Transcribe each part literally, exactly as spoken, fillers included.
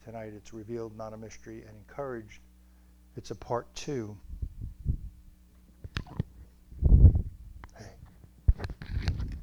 tonight. It's revealed, not a mystery, and encouraged. It's a part two. Hey. There you go.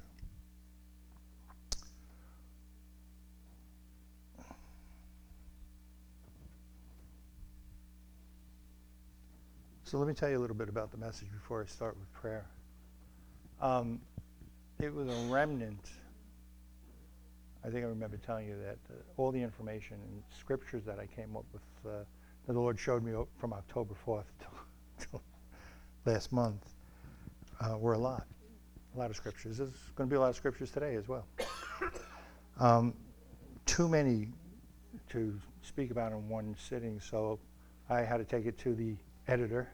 So let me tell you a little bit about the message before I start with prayer. Um, it was a remnant. I think I remember telling you that uh, all the information and scriptures that I came up with, uh, that the Lord showed me from October fourth till last month, uh, were a lot. A lot of scriptures. There's going to be a lot of scriptures today as well. Um, too many to speak about in one sitting, so I had to take it to the editor,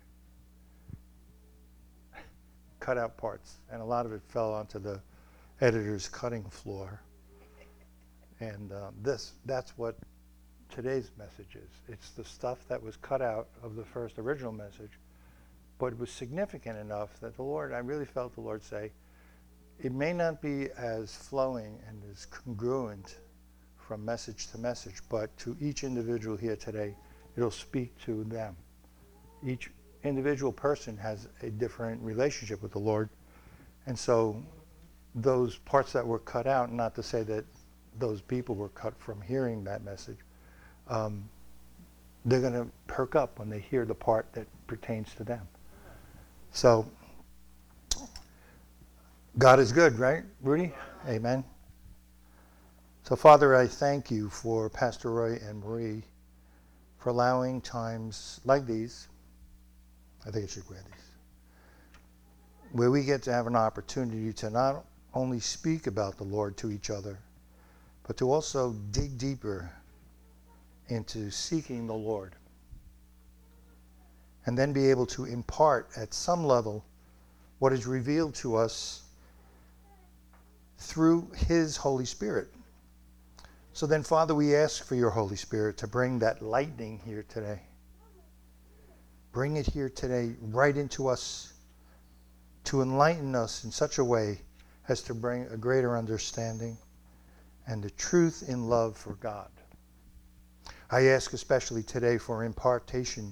cut out parts, and a lot of it fell onto the editor's cutting floor. And uh, this, that's what today's message is. It's the stuff that was cut out of the first original message, but it was significant enough that the Lord, I really felt the Lord say, it may not be as flowing and as congruent from message to message, but to each individual here today, it'll speak to them. Each individual person has a different relationship with the Lord. And so those parts that were cut out, not to say that those people were cut from hearing that message, um, they're going to perk up when they hear the part that pertains to them. So, God is good, right, Rudy? Amen. So, Father, I thank you for Pastor Roy and Marie for allowing times like these, I think I should wear these, where we get to have an opportunity to not only speak about the Lord to each other, but to also dig deeper into seeking the Lord. And then be able to impart at some level what is revealed to us through His Holy Spirit. So then, Father, we ask for your Holy Spirit to bring that lightning here today. Bring it here today, right into us, to enlighten us in such a way as to bring a greater understanding and the truth in love for God. I ask especially today for impartation.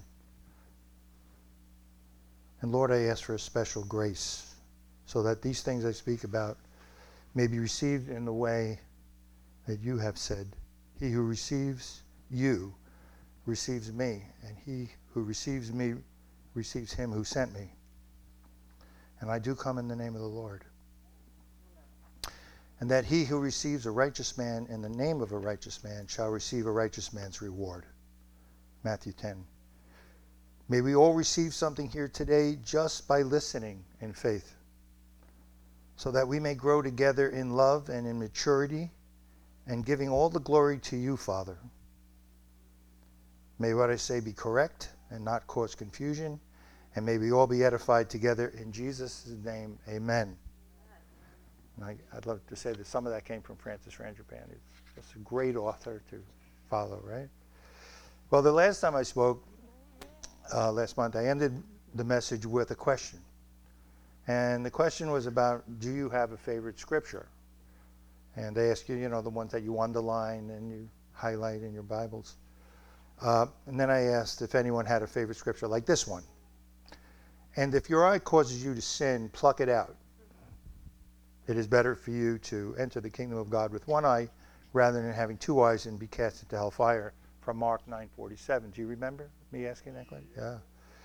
And Lord, I ask for a special grace so that these things I speak about may be received in the way that you have said. He who receives you receives me, and he who receives me receives him who sent me. And I do come in the name of the Lord. And that he who receives a righteous man in the name of a righteous man shall receive a righteous man's reward. Matthew ten. May we all receive something here today just by listening in faith, so that we may grow together in love and in maturity, and giving all the glory to you, Father. May what I say be correct and not cause confusion, and may we all be edified together in Jesus' name. Amen. And I, I'd love to say that some of that came from Francis Frangipane. It's just a great author to follow, right? Well, the last time I spoke, uh, last month, I ended the message with a question. And the question was about, do you have a favorite scripture? And they ask you, you know, the ones that you underline and you highlight in your Bibles. Uh, and then I asked if anyone had a favorite scripture like this one. And if your eye causes you to sin, pluck it out. It is better for you to enter the kingdom of God with one eye rather than having two eyes and be cast into hellfire, from Mark nine forty-seven. Do you remember me asking that question? Yeah.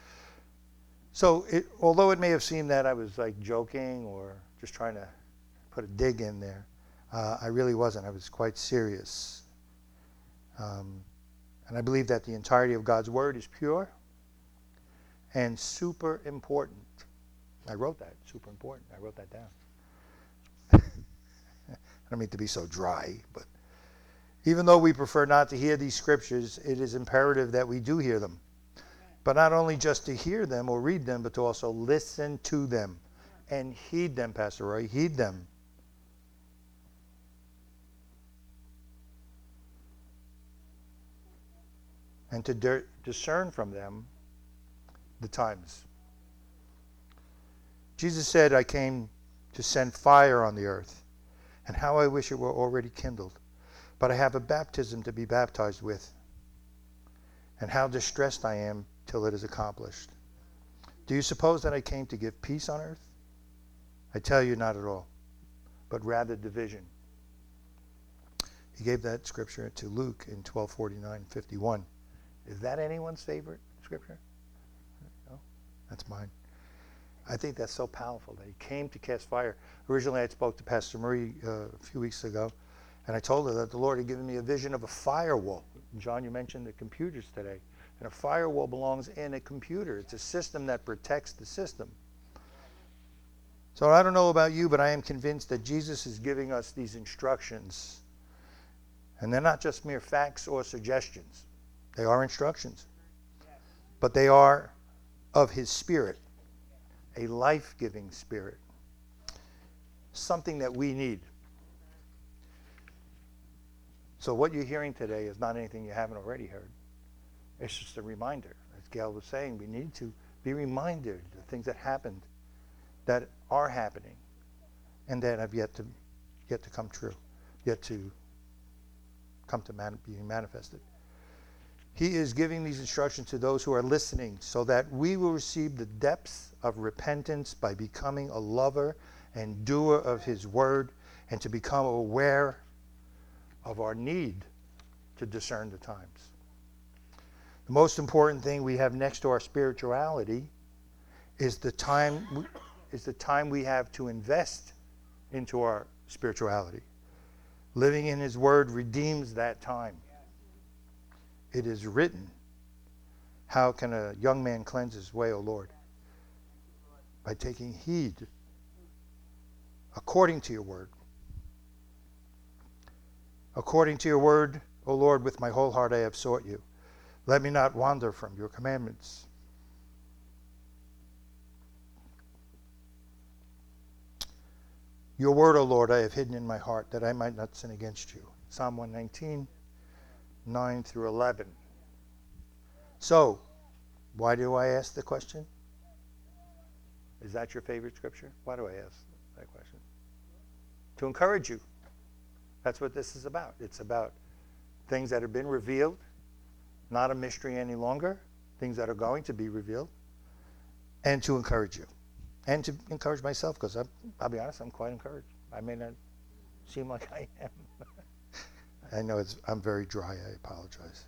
So it, although it may have seemed that I was like joking or just trying to put a dig in there, uh, I really wasn't. I was quite serious. Um, and I believe that the entirety of God's word is pure and super important. I wrote that, super important. I wrote that down. I don't mean to be so dry, but even though we prefer not to hear these scriptures, it is imperative that we do hear them. But not only just to hear them or read them, but to also listen to them and heed them, Pastor Roy, heed them. And to di- discern from them the times. Jesus said, I came to send fire on the earth, and how I wish it were already kindled. but I have a baptism to be baptized with, and how distressed I am till it is accomplished. Do you suppose that I came to give peace on earth? I tell you, not at all, but rather division. He gave that scripture to Luke in twelve forty-nine fifty-one. Is that anyone's favorite scripture? No? That's mine. I think that's so powerful that he came to cast fire. Originally, I spoke to Pastor Marie uh, a few weeks ago, and I told her that the Lord had given me a vision of a firewall. John, you mentioned the computers today. And a firewall belongs in a computer. It's a system that protects the system. So I don't know about you, but I am convinced that Jesus is giving us these instructions. And they're not just mere facts or suggestions. They are instructions. But they are of his Spirit, a life-giving Spirit, something that we need. So what you're hearing today is not anything you haven't already heard. It's just a reminder. As Gail was saying, we need to be reminded of the things that happened, that are happening, and that have yet to yet to come true, yet to come to man, being manifested. He is giving these instructions to those who are listening so that we will receive the depths of repentance by becoming a lover and doer of his word, and to become aware of our need to discern the times. The most important thing we have next to our spirituality is the time is the time we have to invest into our spirituality. Living in his word redeems that time. It is written, how can a young man cleanse his way, O Lord? By taking heed according to your word. According to your word, O Lord, with my whole heart I have sought you. Let me not wander from your commandments. Your word, O Lord, I have hidden in my heart, that I might not sin against you. Psalm one nineteen, nine through eleven. So, why do I ask the question? Is that your favorite scripture? Why do I ask that question? To encourage you. That's what this is about. It's about things that have been revealed, not a mystery any longer, things that are going to be revealed, and to encourage you. And to encourage myself, because I'll be honest, I'm quite encouraged. I may not seem like I am. I know it's, I'm very dry, I apologize.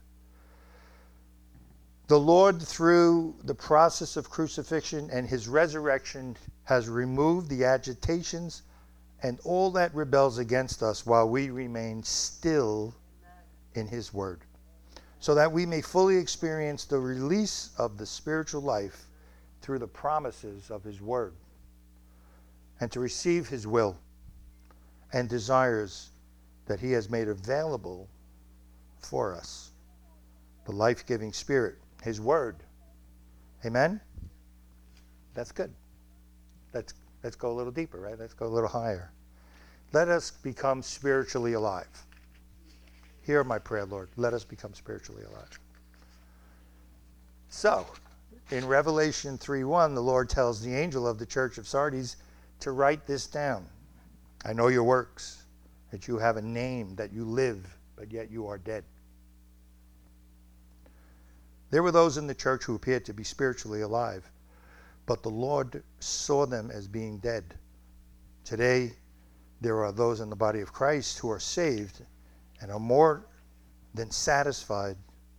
The Lord, through the process of crucifixion and his resurrection, has removed the agitations and all that rebels against us while we remain still in his word, so that we may fully experience the release of the spiritual life through the promises of his word, and to receive his will and desires that he has made available for us. The life-giving Spirit, his word. Amen? That's good. Let's, let's go a little deeper, right? Let's go a little higher. Let us become spiritually alive. Hear my prayer, Lord. Let us become spiritually alive. So, in Revelation three one, the Lord tells the angel of the church of Sardis to write this down. I know your works, that you have a name, that you live, but yet you are dead. There were those in the church who appeared to be spiritually alive, but the Lord saw them as being dead. Today, there are those in the body of Christ who are saved and are more than satisfied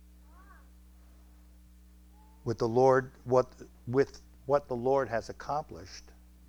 with the Lord, what with what the Lord has accomplished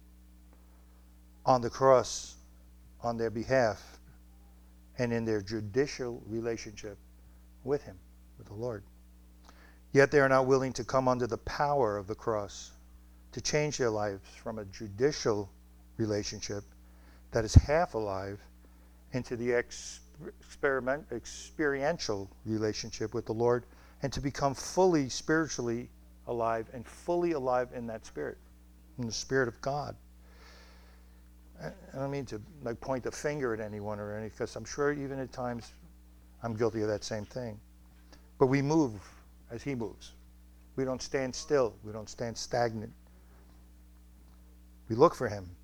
on the cross on their behalf and in their judicial relationship with him, with the Lord. Yet they are not willing to come under the power of the cross to change their lives from a judicial relationship that is half alive into the ex- experiment, experiential relationship with the Lord, and to become fully spiritually alive and fully alive in that spirit, in the Spirit of God. I don't mean to like point the finger at anyone or any, because I'm sure even at times I'm guilty of that same thing. But we move as he moves. We don't stand still. We don't stand stagnant. We look for him.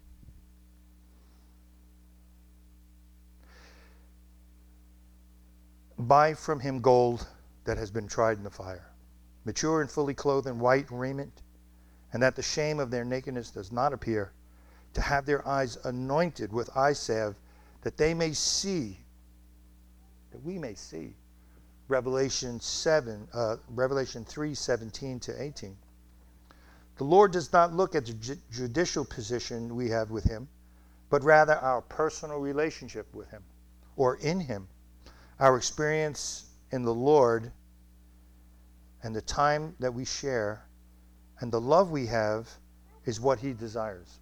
buy from him gold that has been tried in the fire, mature and fully clothed in white raiment, and that the shame of their nakedness does not appear, to have their eyes anointed with eye salve, that they may see, that we may see. Revelation seven, uh, Revelation three, seventeen to eighteen. The Lord does not look at the ju- judicial position we have with him, but rather our personal relationship with him, or in him. Our experience in the Lord and the time that we share and the love we have is what he desires.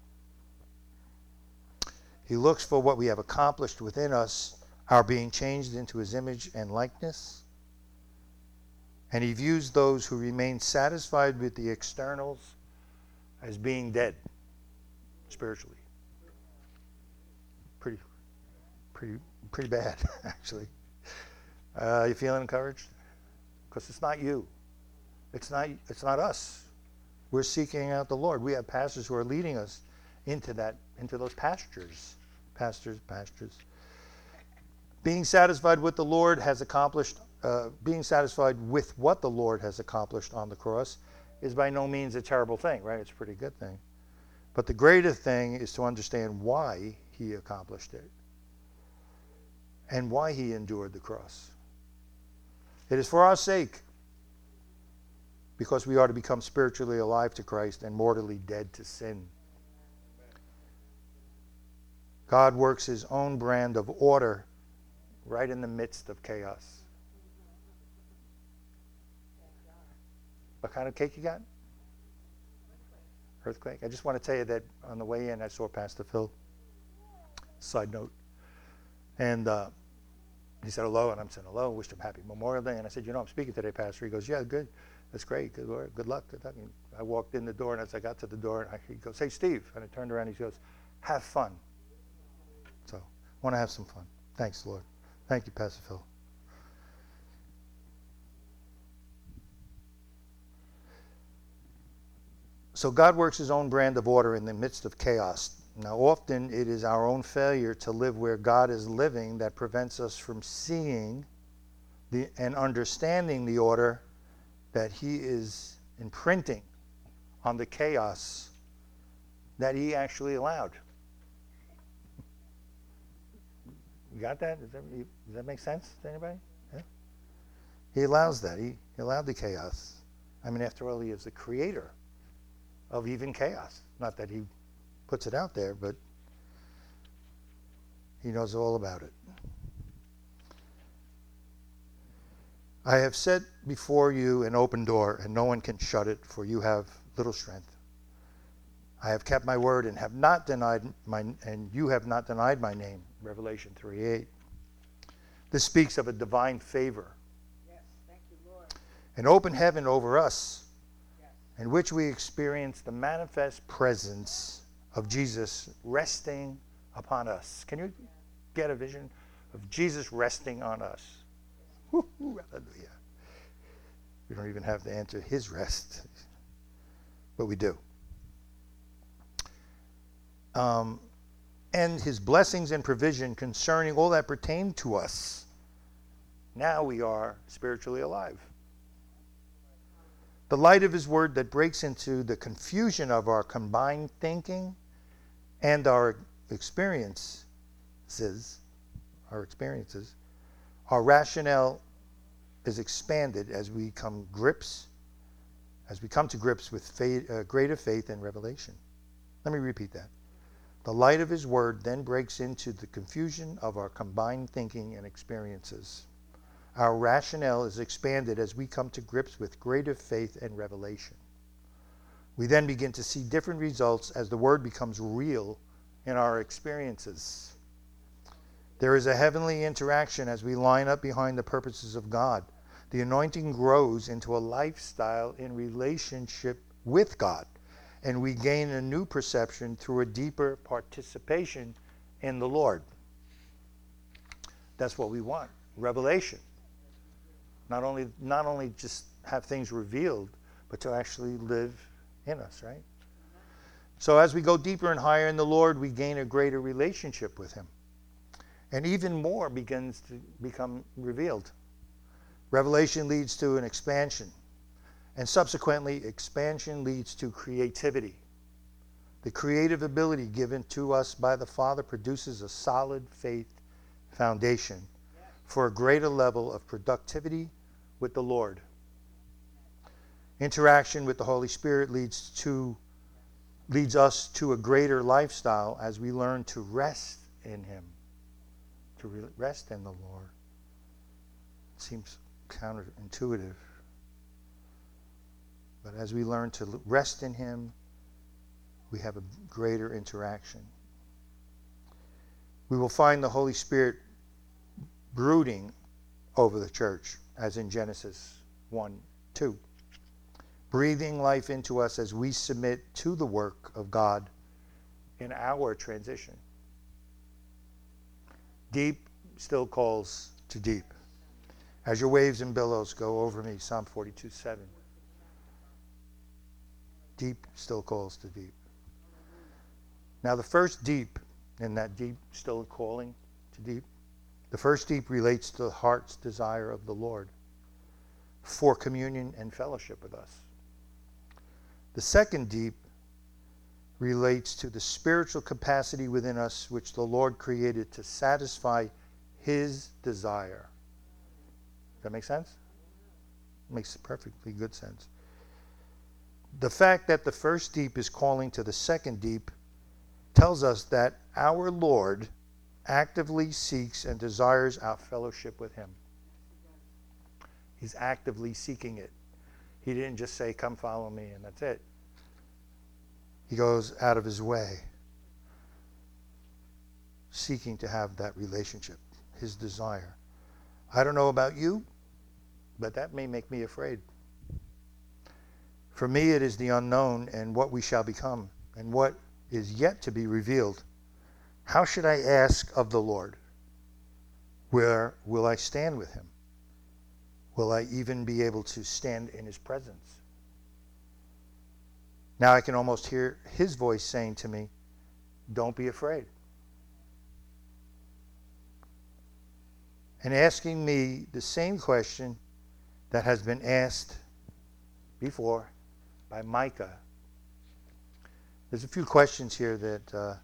He looks for what we have accomplished within us, our being changed into his image and likeness. And he views those who remain satisfied with the externals as being dead spiritually. Pretty, pretty, pretty bad, actually. Uh, you feeling encouraged? Because it's not you. It's not, it's not us. We're seeking out the Lord. We have pastors who are leading us into that, into those pastures. Pastors, pastures. Being satisfied with the Lord has accomplished, uh, being satisfied with what the Lord has accomplished on the cross is by no means a terrible thing, right? It's a pretty good thing. But the greater thing is to understand why he accomplished it and why he endured the cross. It is for our sake, because we are to become spiritually alive to Christ and mortally dead to sin. God works his own brand of order right in the midst of chaos. What kind of cake you got? Earthquake. I just want to tell you that on the way in, I saw Pastor Phil. Side note. And uh, he said hello, and I'm saying hello. Wished him happy Memorial Day. And I said, you know, I'm speaking today, Pastor. He goes, yeah, good. That's great. Good, good luck. Good luck. And I walked in the door, and as I got to the door, I, he goes, hey, Steve. And I turned around, and he goes, have fun. So I want to have some fun. Thanks, Lord. Thank you, Pastor Phil. So God works his own brand of order in the midst of chaos. Now, often it is our own failure to live where God is living that prevents us from seeing the, and understanding the order that he is imprinting on the chaos that he actually allowed. You got that? Does that, does that make sense to anybody? Yeah? He allows that. He, he allowed the chaos. I mean, after all, he is the creator of even chaos. Not that he puts it out there, but he knows all about it. I have set before you an open door, and no one can shut it, for you have little strength. I have kept my word and have not denied my, and you have not denied my name. Revelation three eight. This speaks of a divine favor. Yes, thank you, Lord. An open heaven over us, yes, in which we experience the manifest presence of Jesus resting upon us. Can you get a vision of Jesus resting on us? Woo-hoo, hallelujah. We don't even have to enter his rest, but we do. Um, and his blessings and provision concerning all that pertain to us. Now we are spiritually alive. The light of his word that breaks into the confusion of our combined thinking and our experiences, our experiences, our rationale is expanded as we come grips, as we come to grips with faith, uh, greater faith and revelation. Let me repeat that. The light of his word then breaks into the confusion of our combined thinking and experiences. Our rationale is expanded as we come to grips with greater faith and revelation. We then begin to see different results as the word becomes real in our experiences. There is a heavenly interaction as we line up behind the purposes of God. The anointing grows into a lifestyle in relationship with God, and we gain a new perception through a deeper participation in the Lord. That's what we want, revelation. Not only, not only just have things revealed, but to actually live in us, right? So as we go deeper and higher in the Lord, we gain a greater relationship with him. And even more begins to become revealed. Revelation leads to an expansion. And subsequently, expansion leads to creativity. The creative ability given to us by the Father produces a solid faith foundation for a greater level of productivity with the Lord. Interaction with the Holy Spirit leads to leads us to a greater lifestyle as we learn to rest in Him. To re- rest in the Lord. It seems counterintuitive. But as we learn to rest in Him, we have a greater interaction. We will find the Holy Spirit brooding over the church, as in Genesis one two. Breathing life into us as we submit to the work of God in our transition. Deep still calls to deep. As your waves and billows go over me, Psalm forty-two seven. Deep still calls to deep. Now the first deep, in that deep still calling to deep, the first deep relates to the heart's desire of the Lord for communion and fellowship with us. The second deep relates to the spiritual capacity within us which the Lord created to satisfy His desire. Does that make sense? It makes perfectly good sense. The fact that the first deep is calling to the second deep tells us that our Lord actively seeks and desires our fellowship with Him. He's actively seeking it. He didn't just say, come follow me, and that's it. He goes out of His way, seeking to have that relationship, His desire. I don't know about you, but that may make me afraid. For me, it is the unknown and what we shall become and what is yet to be revealed. How should I ask of the Lord? Where will I stand with Him? Will I even be able to stand in His presence? Now I can almost hear His voice saying to me, don't be afraid. And asking me the same question that has been asked before by Micah. There's a few questions here that uh,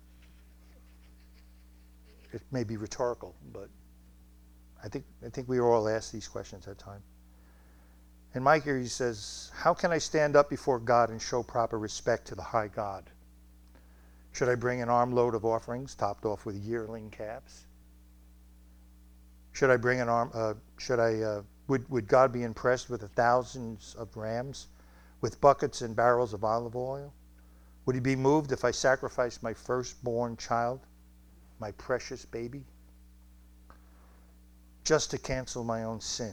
it may be rhetorical, but I think I think we were all asked these questions at time. In Micah, he says, how can I stand up before God and show proper respect to the high God? Should I bring an armload of offerings topped off with yearling calves? Should I bring an arm? Uh, should I? Uh, would would God be impressed with the thousands of rams, with buckets and barrels of olive oil? Would He be moved if I sacrificed my firstborn child, my precious baby, just to cancel my own sin?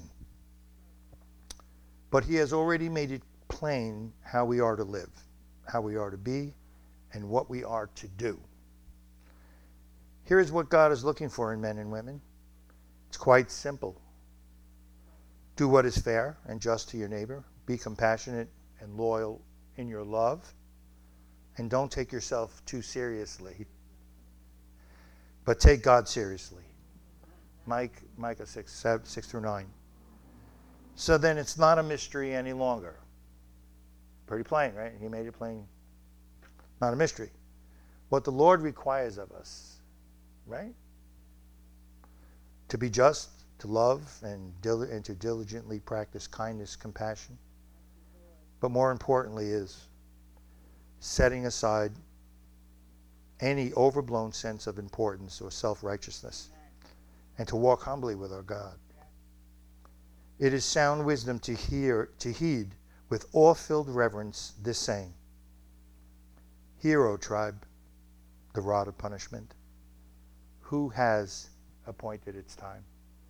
But He has already made it plain how we are to live, how we are to be, and what we are to do. Here is what God is looking for in men and women. It's quite simple. Do what is fair and just to your neighbor. Be compassionate and loyal in your love. And don't take yourself too seriously, but take God seriously. Mike, Micah six, seven, six through nine. So then it's not a mystery any longer. Pretty plain, right? He made it plain. Not a mystery. What the Lord requires of us, right? To be just, to love, and, dil- and to diligently practice kindness, compassion. But more importantly is setting aside any overblown sense of importance or self-righteousness and to walk humbly with our God. It is sound wisdom to hear, to heed with awe-filled reverence this saying, Hear, O tribe, the rod of punishment. Who has appointed its time?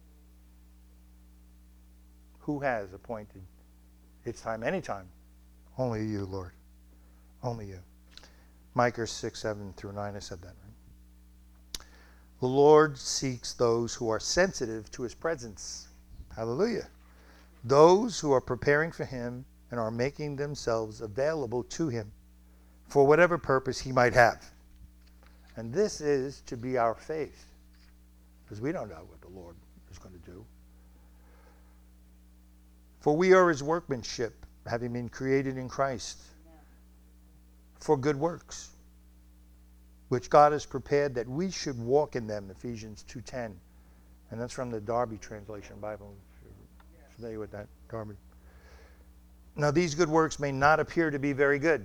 Who has appointed its time? Any time. Only you, Lord. Only you. Micah six, seven through nine, I said that, right? The Lord seeks those who are sensitive to His presence. Hallelujah. Those who are preparing for Him and are making themselves available to Him for whatever purpose He might have. And this is to be our faith. because we don't know what the Lord is going to do. For we are his workmanship, having been created in Christ for good works, which God has prepared that we should walk in them, Ephesians two ten. And that's from the Darby Translation Bible, if you're familiar with that, Darby. Now, these good works may not appear to be very good.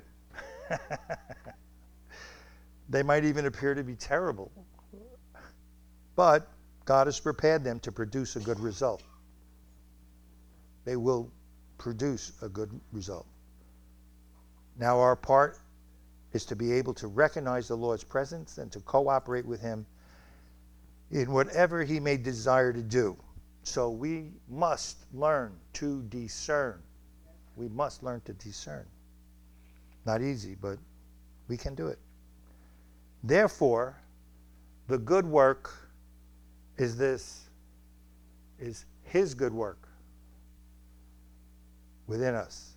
They might even appear to be terrible. But God has prepared them to produce a good result. They will produce a good result. Now, our part is to be able to recognize the Lord's presence and to cooperate with him in whatever he may desire to do. So we must learn to discern. We must learn to discern. Not easy, but we can do it. Therefore, the good work is this, is his good work within us.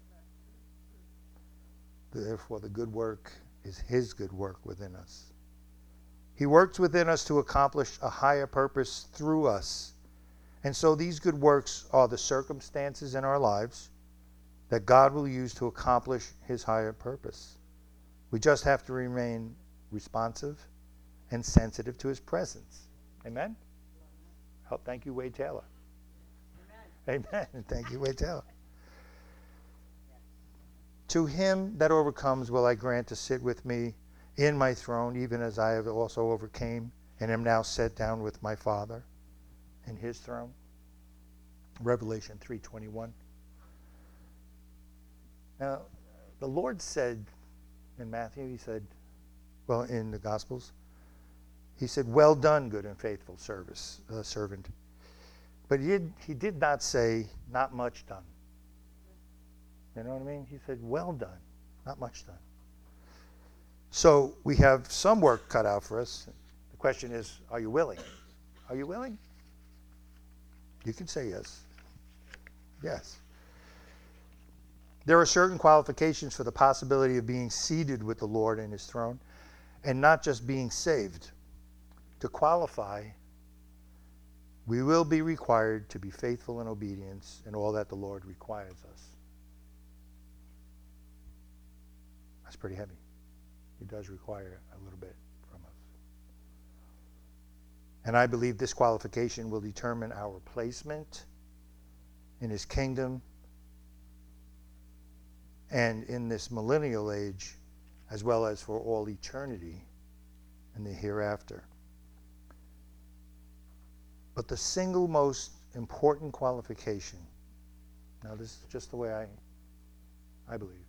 Therefore, the good work is his good work within us. He works within us to accomplish a higher purpose through us. And so these good works are the circumstances in our lives that God will use to accomplish his higher purpose. We just have to remain responsive and sensitive to his presence. Amen? Oh, thank you, Wade Taylor. Amen. Amen. Thank you, Wade Taylor. To him that overcomes will I grant to sit with me in my throne, even as I have also overcame and am now set down with my Father in his throne. Revelation three twenty-one. Now, the Lord said in Matthew, he said, well, in the Gospels, he said, well done, good and faithful service, uh, servant. But he did, he did not say, not much done. You know what I mean? He said, well done, not much done. So we have some work cut out for us. The question is, are you willing? Are you willing? You can say yes. Yes. There are certain qualifications for the possibility of being seated with the Lord in his throne and not just being saved. To qualify, we will be required to be faithful in obedience in all that the Lord requires us. That's pretty heavy. He does require a little bit from us. And I believe this qualification will determine our placement in his kingdom and in this millennial age, as well as for all eternity and the hereafter. But the single most important qualification, now this is just the way I, I believe,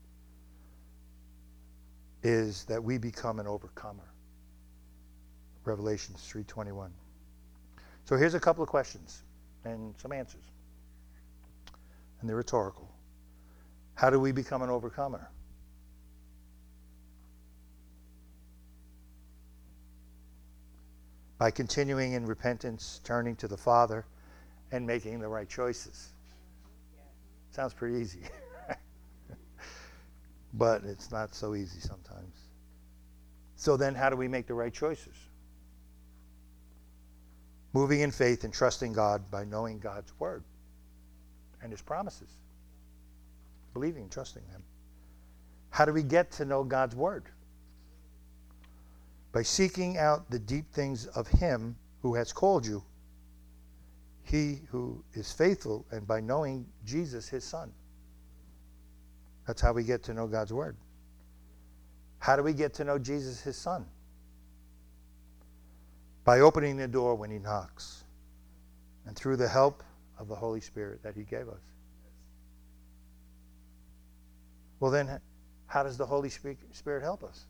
is that we become an overcomer. Revelation three twenty-one. So here's a couple of questions and some answers. And they're rhetorical. How do we become an overcomer? By continuing in repentance, turning to the Father, and making the right choices. Sounds pretty easy. But it's not so easy sometimes. So then how do we make the right choices? Moving in faith and trusting God by knowing God's word and his promises. Believing and trusting them. How do we get to know God's word? By seeking out the deep things of him who has called you, he who is faithful, and by knowing Jesus, his son. That's how we get to know God's word. How do we get to know Jesus, his son? By opening the door when he knocks, and through the help of the Holy Spirit that he gave us. Well then, how does the Holy Spirit help us?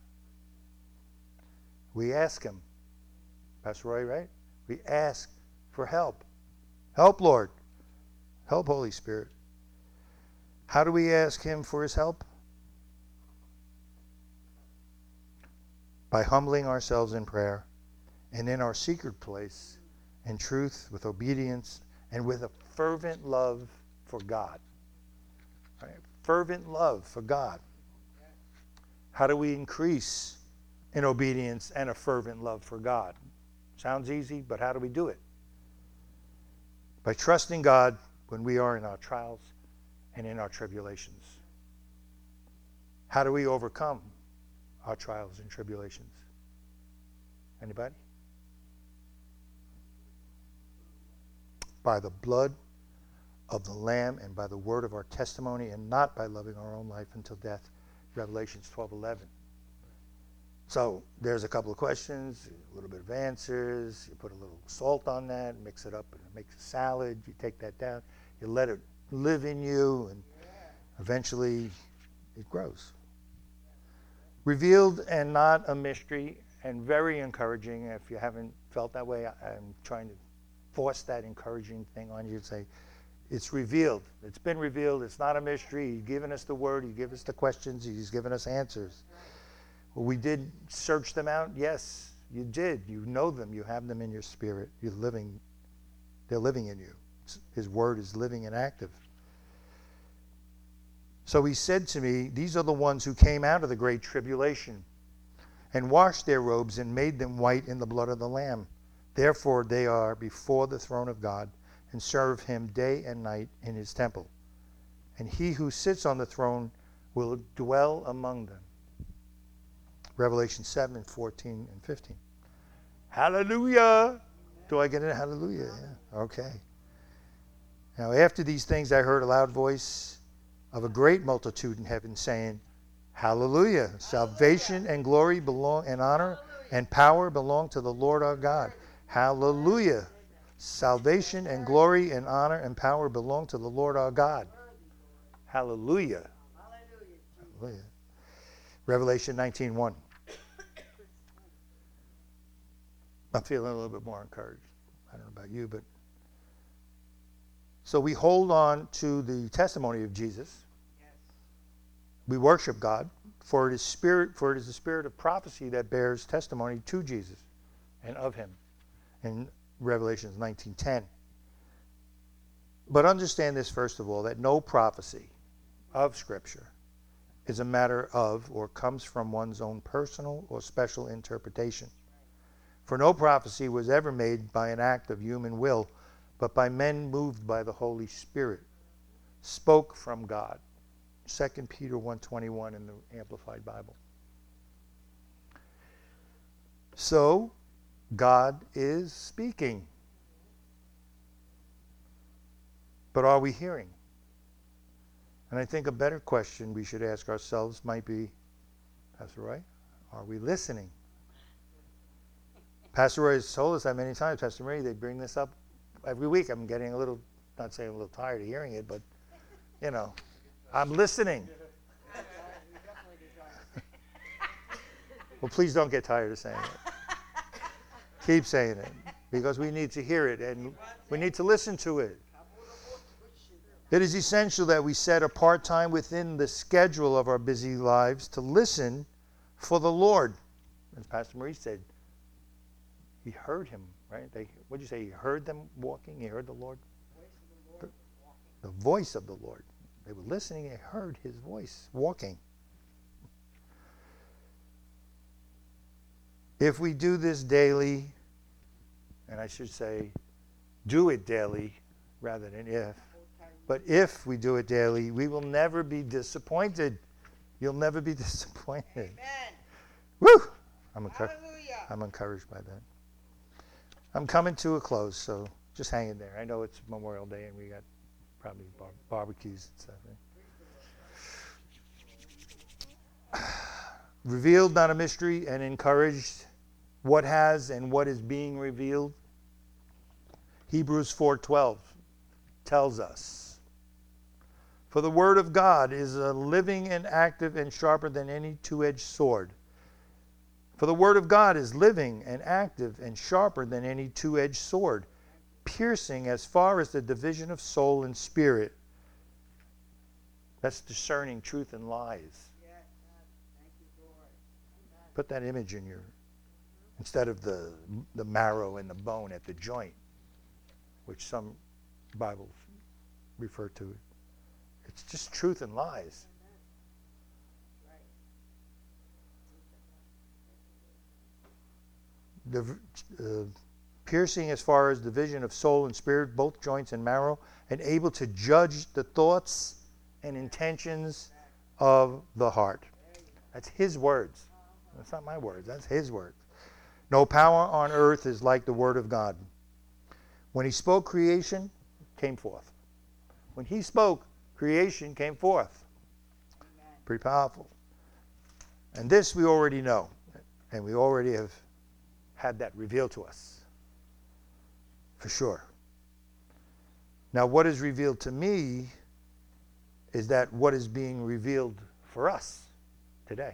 We ask him. Pastor Roy, right? We ask for help. Help, Lord. Help, Holy Spirit. How do we ask him for his help? By humbling ourselves in prayer and in our secret place in truth, with obedience, and with a fervent love for God. Right? Fervent love for God. How do we increase in obedience and a fervent love for God? Sounds easy, but how do we do it? By trusting God when we are in our trials and in our tribulations. How do we overcome our trials and tribulations? Anybody? By the blood of the Lamb and by the word of our testimony, and not by loving our own life until death. Revelations twelve eleven. So there's a couple of questions, a little bit of answers. You put a little salt on that, mix it up, and it makes a salad. You take that down. You let it live in you, and eventually it grows. Revealed and not a mystery, and very encouraging. If you haven't felt that way, I'm trying to force that encouraging thing on you to say, it's revealed. It's been revealed. It's not a mystery. He's given us the word. He's given us the questions. He's given us answers. Well, we did search them out. Yes, you did. You know them. You have them in your spirit. You're living. They're living in you. His word is living and active. So he said to me, these are the ones who came out of the great tribulation and washed their robes and made them white in the blood of the Lamb. Therefore they are before the throne of God and serve him day and night in his temple. And he who sits on the throne will dwell among them. Revelation seven, fourteen and fifteen. Hallelujah! Do I get it? Hallelujah. Yeah. Okay. Now after these things I heard a loud voice of a great multitude in heaven saying, Hallelujah! Hallelujah. Salvation and glory belong, and honor Hallelujah. And power belong to the Lord our God. Hallelujah! Salvation and glory and honor and power belong to the Lord our God. Hallelujah. Hallelujah. Revelation nineteen one. I'm feeling a little bit more encouraged. I don't know about you, but so we hold on to the testimony of Jesus. Yes. We worship God, for it is spirit, for it is the spirit of prophecy that bears testimony to Jesus and of him. In Revelation nineteen ten. But understand this, first of all, that no prophecy of Scripture is a matter of or comes from one's own personal or special interpretation. For no prophecy was ever made by an act of human will, but by men moved by the Holy Spirit, spoke from God. Second Peter one twenty-one in the Amplified Bible. So, God is speaking. But are we hearing? And I think a better question we should ask ourselves might be, Pastor Roy, are we listening? Pastor Roy has told us that many times. Pastor Mary, they bring this up every week. I'm getting a little, not saying a little tired of hearing it, but, you know, I'm listening. Well, please don't get tired of saying it. Keep saying it, because we need to hear it and we need to listen to it. It is essential that we set apart time within the schedule of our busy lives to listen for the Lord. As Pastor Marie said, he heard him, right? They, what did you say? He heard them walking? He heard the Lord? The, the voice of the Lord. They were listening and heard his voice walking. If we do this daily, and I should say, do it daily rather than if. But if we do it daily, we will never be disappointed. You'll never be disappointed. Amen. Woo! I'm, encu- Hallelujah. I'm encouraged by that. I'm coming to a close, so just hang in there. I know it's Memorial Day and we got probably bar- barbecues and stuff. Right? Revealed, not a mystery, and encouraged. What has and what is being revealed? Hebrews four twelve tells us, for the word of God is a living and active and sharper than any two-edged sword. For the word of God is living and active and sharper than any two-edged sword, piercing as far as the division of soul and spirit. That's discerning truth and lies. Yes. Thank you, Lord. Put that image in your, instead of the the marrow and the bone at the joint, which some Bibles refer to it. It's just truth and lies. The, uh, piercing as far as division of soul and spirit, both joints and marrow, and able to judge the thoughts and intentions of the heart. That's his words. That's not my words. That's his words. No power on earth is like the word of God. When he spoke, creation came forth. When he spoke, creation came forth. Pretty powerful. And this we already know. And we already have had that revealed to us. For sure. Now, what is revealed to me is that what is being revealed for us today.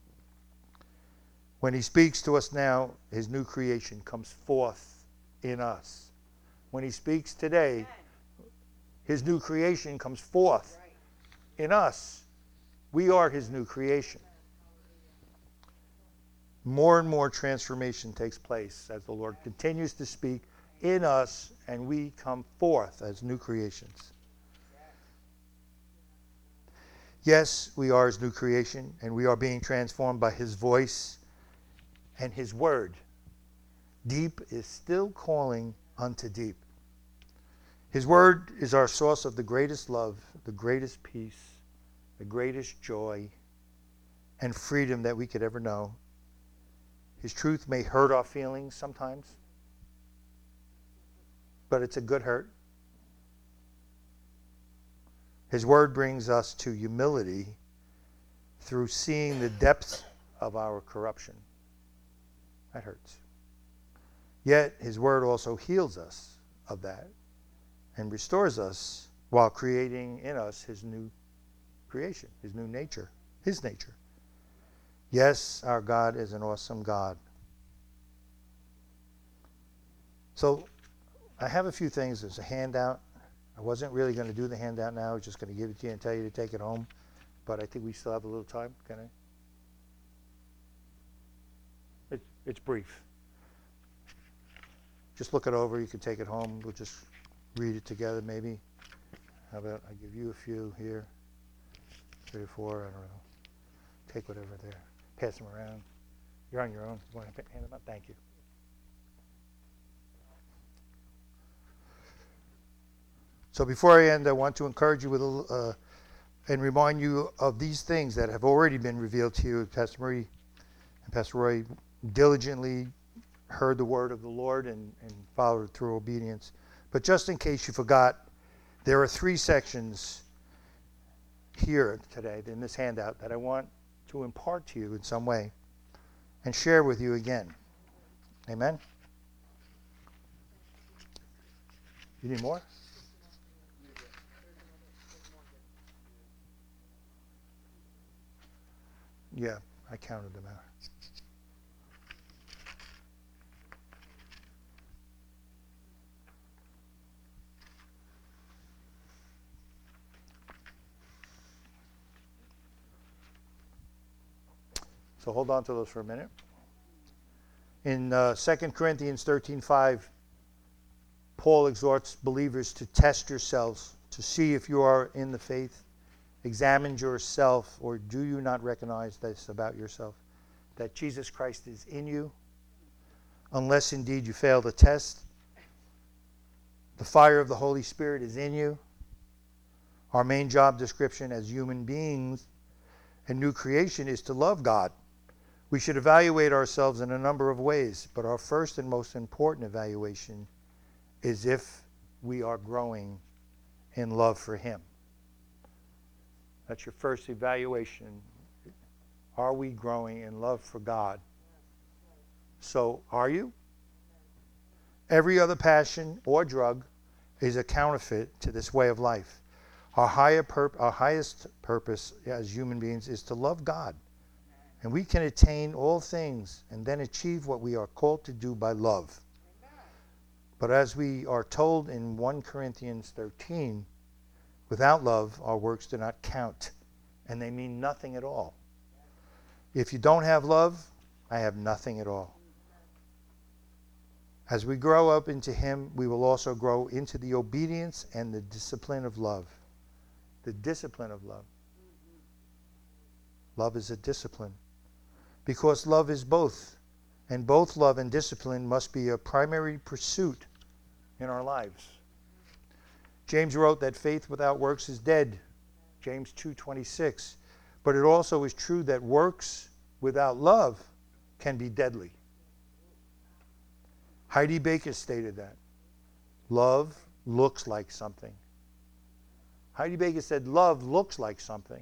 When he speaks to us now, his new creation comes forth in us. When he speaks today, his new creation comes forth in us. We are his new creation. More and more transformation takes place as the Lord continues to speak in us, and we come forth as new creations. Yes, we are his new creation, and we are being transformed by his voice and his word. Deep is still calling unto deep. His word is our source of the greatest love, the greatest peace, the greatest joy, and freedom that we could ever know. His truth may hurt our feelings sometimes, but it's a good hurt. His word brings us to humility through seeing the depths of our corruption. That hurts. Yet his word also heals us of that and restores us while creating in us his new creation, his new nature, his nature. Yes, our God is an awesome God. So I have a few things. There's a handout. I wasn't really going to do the handout now. I was just going to give it to you and tell you to take it home. But I think we still have a little time. Can I? It, it's brief. Just look it over. You can take it home. We'll just read it together maybe. How about I give you a few here? Three or four. I don't know. Take whatever there. Pass them around. You're on your own. You want to hand them out? Thank you. So before I end, I want to encourage you with a, uh, and remind you of these things that have already been revealed to you. Pastor Marie and Pastor Roy diligently heard the word of the Lord and, and followed it through obedience. But just in case you forgot, there are three sections here today in this handout that I want to impart to you in some way and share with you again. Amen? You need more? Yeah, I counted them out. So hold on to those for a minute. In uh, Second Corinthians thirteen five, Paul exhorts believers to test yourselves to see if you are in the faith. Examine yourself, or do you not recognize this about yourself, that Jesus Christ is in you, unless indeed you fail the test. The fire of the Holy Spirit is in you. Our main job description as human beings and new creation is to love God. We should evaluate ourselves in a number of ways, but our first and most important evaluation is if we are growing in love for him. That's your first evaluation. Are we growing in love for God? So, are you? Every other passion or drug is a counterfeit to this way of life. Our, higher pur- our highest purpose as human beings is to love God. And we can attain all things and then achieve what we are called to do by love. But as we are told in First Corinthians thirteen, without love, our works do not count, and they mean nothing at all. If you don't have love, I have nothing at all. As we grow up into him, we will also grow into the obedience and the discipline of love. The discipline of love. Love is a discipline. Because love is both And both love and discipline must be a primary pursuit in our lives. James wrote that faith without works is dead, James two twenty-six. But it also is true that works without love can be deadly. Heidi Baker stated that. Love looks like something. Heidi Baker said love looks like something.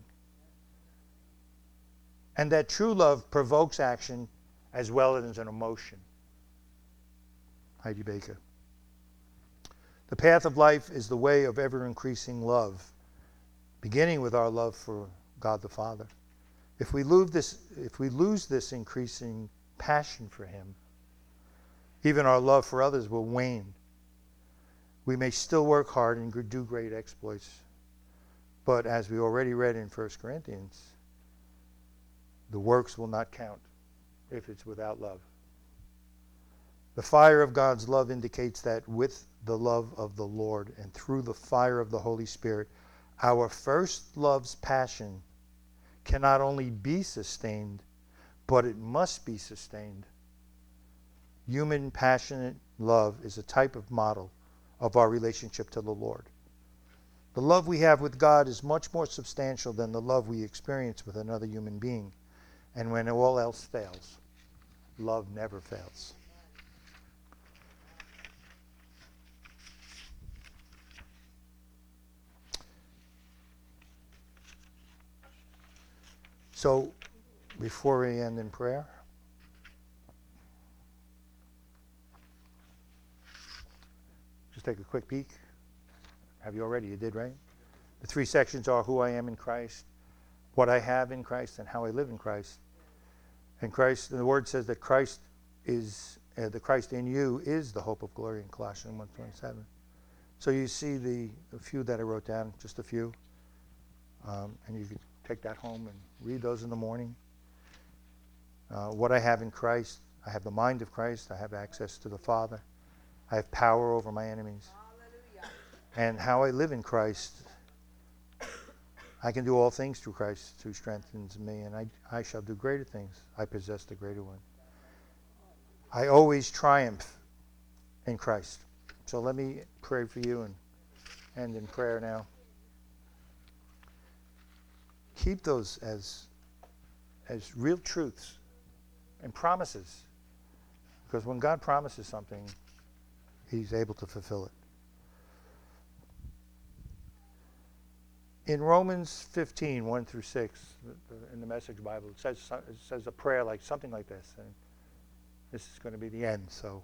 And that true love provokes action as well as an emotion. Heidi Baker. The path of life is the way of ever-increasing love, beginning with our love for God the Father. If we lose this, if we lose this increasing passion for Him, even our love for others will wane. We may still work hard and do great exploits, but as we already read in First Corinthians, the works will not count if it's without love. The fire of God's love indicates that with the love of the Lord and through the fire of the Holy Spirit, our first love's passion can not only be sustained, but it must be sustained. Human passionate love is a type of model of our relationship to the Lord. The love we have with God is much more substantial than the love we experience with another human being. And when all else fails, love never fails. So, before we end in prayer, just take a quick peek. Have you already? You did, right? The three sections are who I am in Christ, what I have in Christ, and how I live in Christ. And Christ, the Word says that Christ is, uh, the Christ in you is the hope of glory in Colossians one twenty-seven. So you see the a few that I wrote down, just a few. Um, and you can take that home and read those in the morning. Uh, what I have in Christ, I have the mind of Christ, I have access to the Father, I have power over my enemies. Hallelujah. And how I live in Christ, I can do all things through Christ who strengthens me, and I, I shall do greater things. I possess the greater one. I always triumph in Christ. So let me pray for you and end in prayer now. Keep those as, as real truths and promises. Because when God promises something, He's able to fulfill it. In Romans fifteen, one through six, in the Message Bible, it says, it says a prayer like something like this. And this is going to be the end, so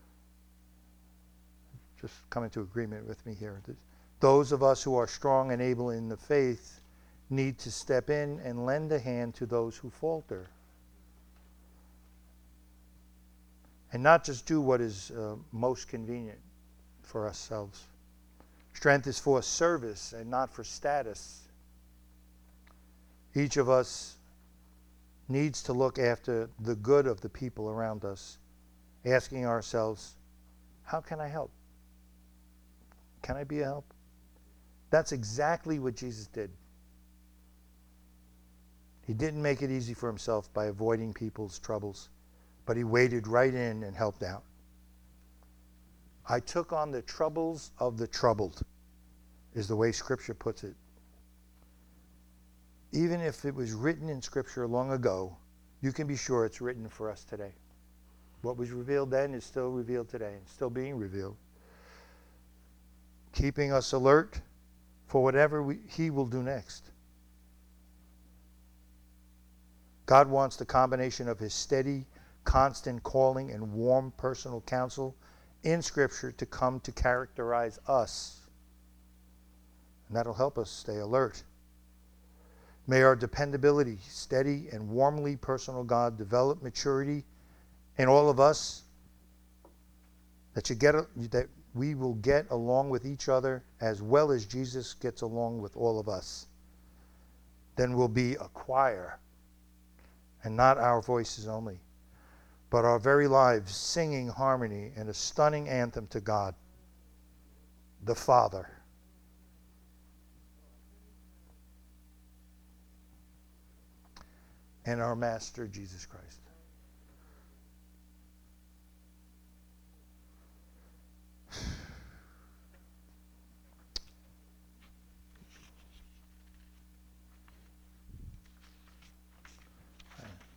just come into agreement with me here. Those of us who are strong and able in the faith need to step in and lend a hand to those who falter. And not just do what is uh, most convenient for ourselves. Strength is for service and not for status. Each of us needs to look after the good of the people around us, asking ourselves, how can I help? Can I be a help? That's exactly what Jesus did. He didn't make it easy for himself by avoiding people's troubles, but he waded right in and helped out. I took on the troubles of the troubled, is the way Scripture puts it. Even if it was written in Scripture long ago, you can be sure it's written for us today. What was revealed then is still revealed today and still being revealed. Keeping us alert for whatever we, He will do next. God wants the combination of His steady, constant calling and warm personal counsel in Scripture to come to characterize us. And that'll help us stay alert. May our dependability, steady and warmly personal God, develop maturity in all of us, that you get that we will get along with each other as well as Jesus gets along with all of us. Then we'll be a choir, and not our voices only, but our very lives singing harmony and a stunning anthem to God, the Father. And our Master, Jesus Christ.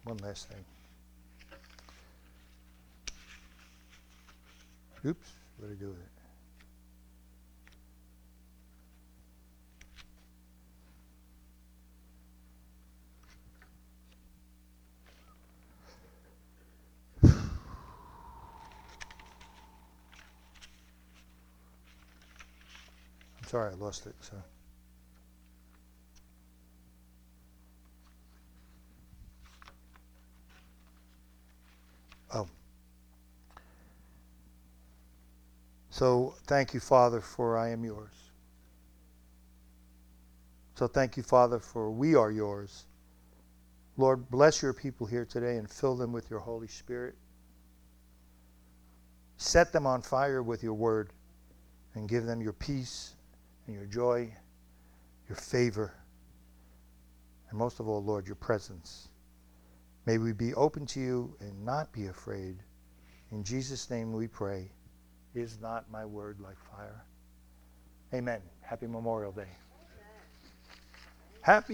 one last thing. Oops, what did I do with it? I'm sorry, I lost it. So. Oh. So thank you, Father, for I am yours. So thank you, Father, for we are yours. Lord, bless your people here today and fill them with your Holy Spirit. Set them on fire with your word and give them your peace and your joy, your favor, and most of all, Lord, your presence. May we be open to you and not be afraid. In Jesus' name we pray. Is not my word like fire? Amen. Happy Memorial Day. Happy